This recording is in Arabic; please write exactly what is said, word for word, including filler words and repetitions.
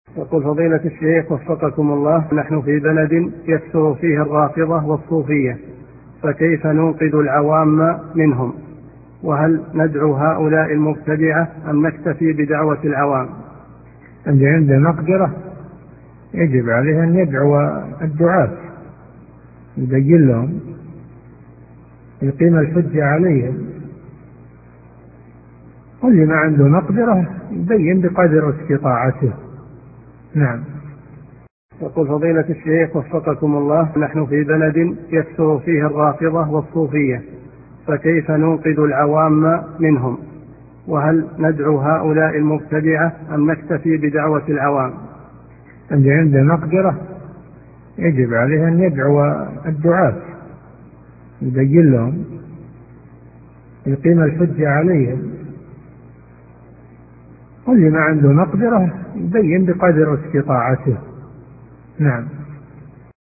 يقول فضيلة الشيخ وفقكم الله: نحن في بلد يكثر فيه الرافضة والصوفية، فكيف ننقذ العوام منهم؟ وهل ندعو هؤلاء المبتدعة أم نكتفي بدعوة العوام؟ اللي عنده مقدرة يجب عليه أن يدعو الدعاة، يبين لهم، يقيم الحجة عليهم. واللي ما عنده مقدرة يبين بقدر استطاعته. نعم. يقول فضيلة الشيخ وفقكم الله: نحن في بلد يكثر فيه الرافضة والصوفية، فكيف ننقذ العوام منهم؟ وهل ندعو هؤلاء المبتدعة أم نكتفي بدعوة العوام؟ اللي عنده مقدرة يجب عليه أن يدعو الدعاة، يبين لهم، يقيم الحجة عليهم. واللي ما عنده مقدرة يبين بقدر استطاعته. نعم.